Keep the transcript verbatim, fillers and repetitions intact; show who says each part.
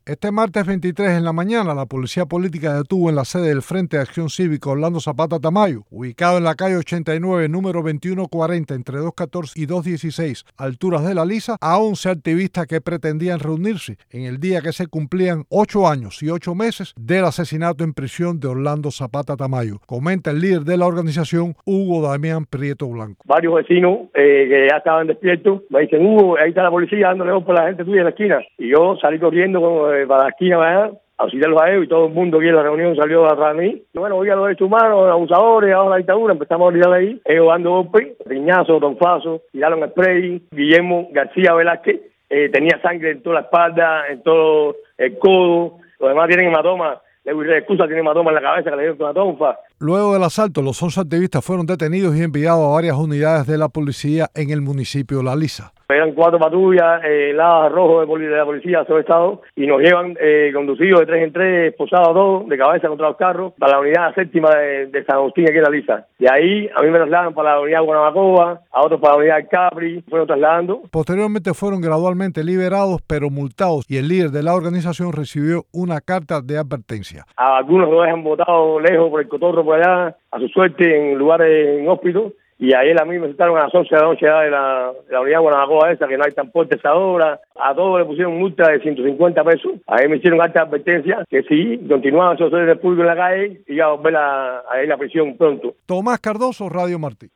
Speaker 1: Este martes veintitrés en la mañana, la policía política detuvo en la sede del Frente de Acción Cívica Orlando Zapata Tamayo, ubicado en la calle ochenta y nueve, número veintiuno cuarenta, entre doscientos catorce y doscientos dieciséis, alturas de La Lisa, a once activistas que pretendían reunirse en el día que se cumplían ocho años y ocho meses del asesinato en prisión de Orlando Zapata Tamayo. Comenta el líder de la organización, Hugo Damián Prieto Blanco.
Speaker 2: Varios vecinos eh, que ya estaban despiertos me dicen: Hugo, ahí está la policía dándole voz por la gente tuya en la esquina. Y yo salí corriendo como, eh, para la esquina para allá, a auxiliarlos a ellos, y todo el mundo aquí en la reunión salió atrás de mí. Y bueno, voy a los derechos humanos, los abusadores, ahora la dictadura, empezamos a gritar ahí, ellos dando golpes, riñazos, tonfazos, tiraron spray. Guillermo García Velázquez eh, tenía sangre en toda la espalda, en todo el codo, los demás tienen hematomas. La excusa tiene hematoma en la cabeza que le dieron una tonfa.
Speaker 1: Luego del asalto, los once activistas fueron detenidos y enviados a varias unidades de la policía en el municipio de La Lisa.
Speaker 2: Eran cuatro patrullas, eh, ladas rojo de, poli de la policía, sobre estado, y nos llevan eh, conducidos de tres en tres, esposados todos, de cabeza contra los carros, para la unidad séptima de, de San Agustín, aquí en La Lisa. De ahí a mí me trasladan para la unidad Guanabacoa, a otros para la unidad Capri, fueron trasladando.
Speaker 1: Posteriormente fueron gradualmente liberados, pero multados, y el líder de la organización recibió una carta de advertencia.
Speaker 2: A algunos los dejan botados lejos por el cotorro por allá, a su suerte en lugares inhóspitos. Y ayer a mí me sentaron a las once de la noche de la, de la unidad Guanabacoa esa, que no hay transporte a esa hora. A todos le pusieron multa de ciento cincuenta pesos. Ahí me hicieron alta advertencia que si continuaban esos órdenes públicos en la calle, iba a volver a, a ir a la prisión pronto.
Speaker 1: Tomás Cardoso, Radio Martí.